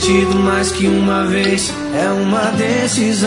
repetido mais que uma vez, é uma decisão.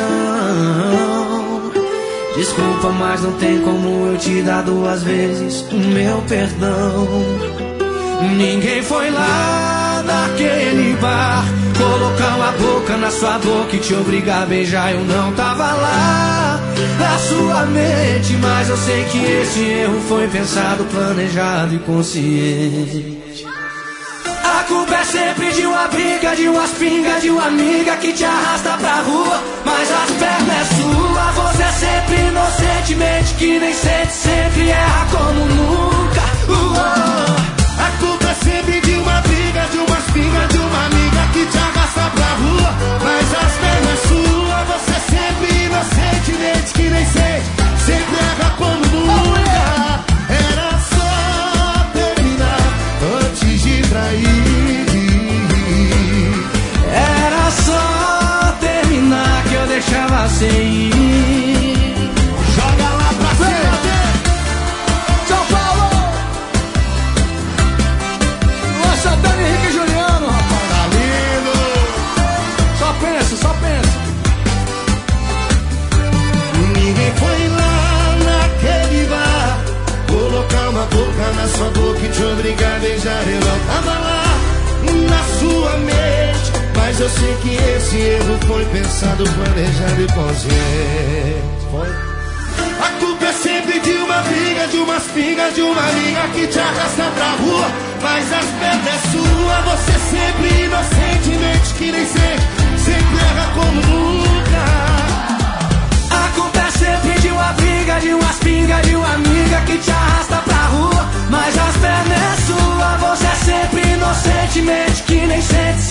Desculpa, mas não tem como eu te dar duas vezes o meu perdão. Ninguém foi lá naquele bar colocar uma boca na sua boca e te obrigar a beijar. Eu não tava lá na sua mente, mas eu sei que esse erro foi pensado, planejado e consciente. A culpa é sempre de uma briga, de umas pingas, de uma amiga que te arrasta pra rua, mas as pernas é sua. Você é sempre inocentemente que nem sente, sempre erra como nunca. A culpa é sempre de uma briga, de umas pingas, de uma amiga que te arrasta pra rua, mas as pernas é sua. Você é sempre inocentemente que nem sente, sempre erra como nunca. Era só terminar antes de trair. Era só terminar que eu deixava sem ir. Joga lá pra cima, São Paulo! Nossa, Dani, Henrique e Juliano, rapaz. tá lindo. Só pensa, só pensa. Ninguém foi lá naquele bar colocar uma boca na sua boca e te obrigar a beijar. Eu não tava lá na sua mente, mas eu sei que esse erro foi pensado, planejado e consciente. A culpa é sempre de uma briga, de umas pingas, de uma amiga que te arrasta pra rua, mas as pernas é sua. Você sempre inocentemente que nem sente, sempre erra como nunca. A culpa é sempre de uma briga, de umas pingas, de uma amiga que te arrasta pra rua, mas as pernas é sua. Você é sempre inocentemente que nem sente,